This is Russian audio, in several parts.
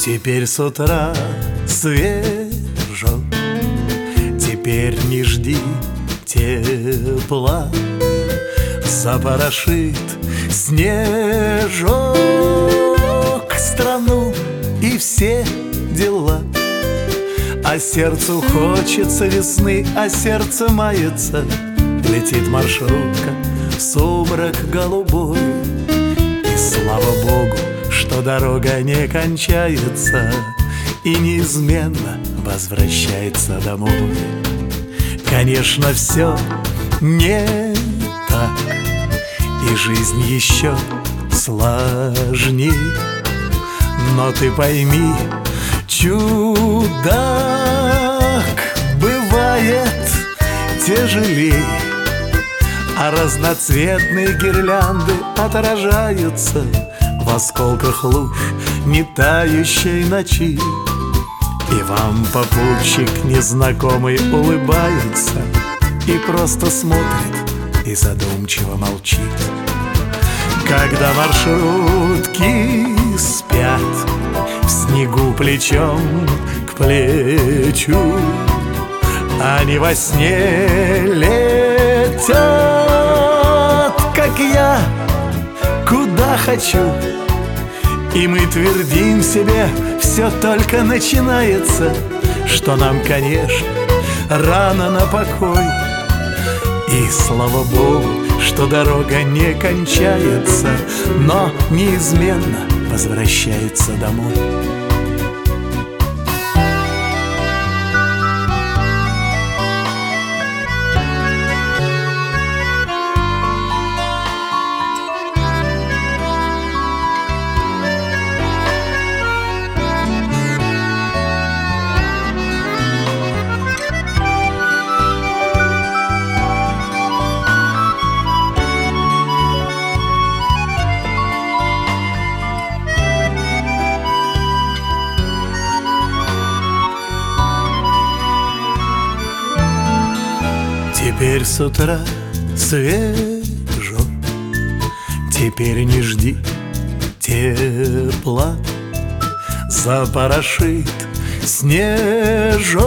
Теперь с утра свежо, теперь не жди тепла. Запорошит снежок страну и все дела. А сердцу хочется весны, а сердце мается. Летит маршрутка в сумрак голубой. И слава Богу, что дорога не кончается и неизменно возвращается домой. Конечно, все не так, и жизнь еще сложней. Но ты пойми, чудак бывает тяжелей, а разноцветные гирлянды отражаются в осколках луж не тающей ночи. И вам попутчик незнакомый улыбается и просто смотрит и задумчиво молчит. Когда маршрутки спят в снегу плечом к плечу, они во сне летят, как я, куда хочу. И мы твердим себе, все только начинается, что нам, конечно, рано на покой. И слава Богу, что дорога не кончается, но неизменно возвращается домой. Теперь с утра свежо, теперь не жди тепла. Запорошит снежок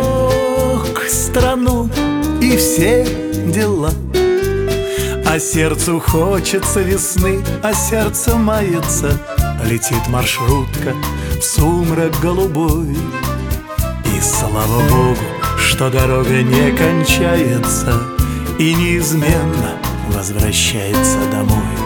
страну и все дела. А сердцу хочется весны, а сердце мается. Летит маршрутка в сумрак голубой. И слава Богу, что дорога не кончается и неизменно возвращается домой.